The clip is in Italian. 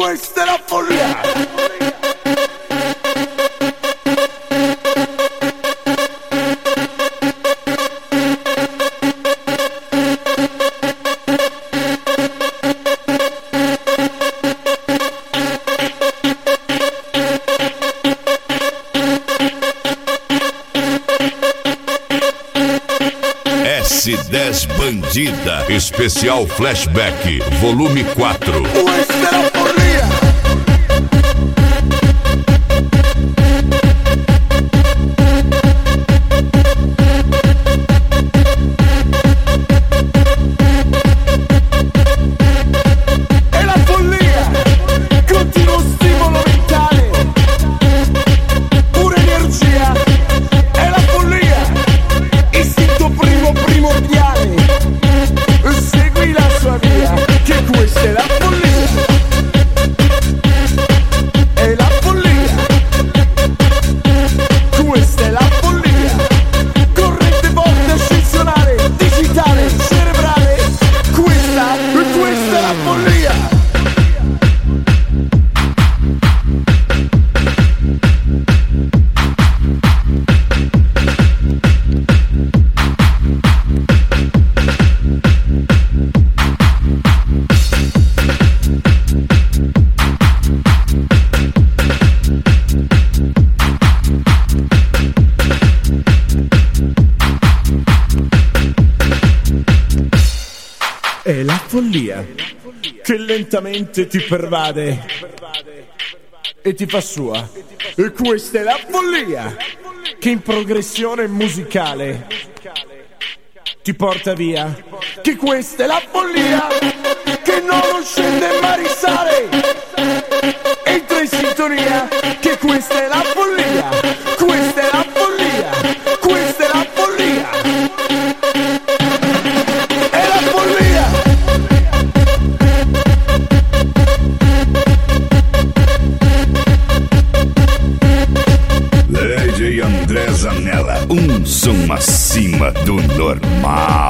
Questa è la follia. S10 Bandida, especial flashback, volume 4. Questa è la follia. È la follia, continuo stimolo mentale, pure energia. È la follia, istinto primordiale. Segui la sua via, che questa è la follia. È la follia. Questa è la follia. Corrente forte ascensionale, digitale, cerebrale. Questa è la follia. È la follia che lentamente ti pervade e ti fa sua. E questa è la follia che in progressione musicale ti porta via. Che questa è la follia che non scende ma risale. Entra in sintonia. Che questa è la follia. Questa è la follia. Questa è la follia. È la follia. DJ André Zanella, som acima do normal.